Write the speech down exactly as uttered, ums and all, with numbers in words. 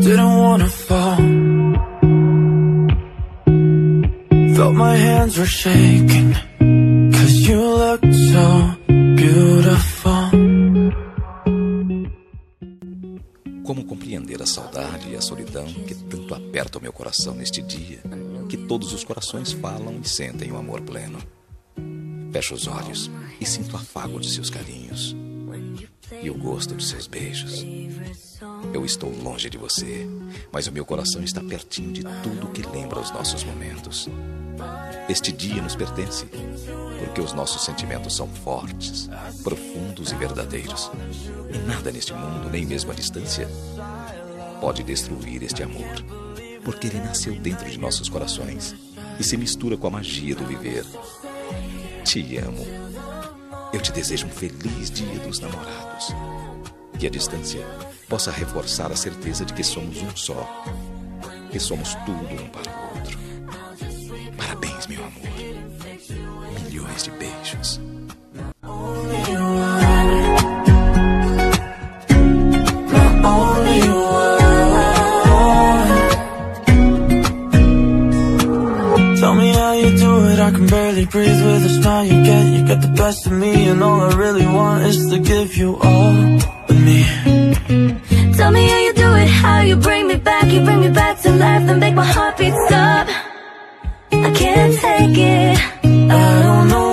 didn't wanna fall. Felt my hands were shaking, cause you looked so beautiful. Como compreender a saudade e a solidão que tanto apertam meu coração neste dia, que todos os corações falam e sentem o amor pleno. Fecho os olhos e sinto o afago de seus carinhos e o gosto de seus beijos. Eu estou longe de você, mas o meu coração está pertinho de tudo que lembra os nossos momentos. Este dia nos pertence, porque os nossos sentimentos são fortes, profundos e verdadeiros. E nada neste mundo, nem mesmo a distância, pode destruir este amor, porque ele nasceu dentro de nossos corações e se mistura com a magia do viver. Te amo. Eu te desejo um feliz dia dos namorados. Que a distância possa reforçar a certeza de que somos um só, que somos tudo um para o outro. Parabéns, meu amor. Milhões de beijos. Tell me how you do it, I can barely breathe with the smile you get. You get the best of me, and all I really want is to give you all of me. Tell me how you do it, how you bring me back. You bring me back to life, then make my heartbeat stop. I can't take it. I don't know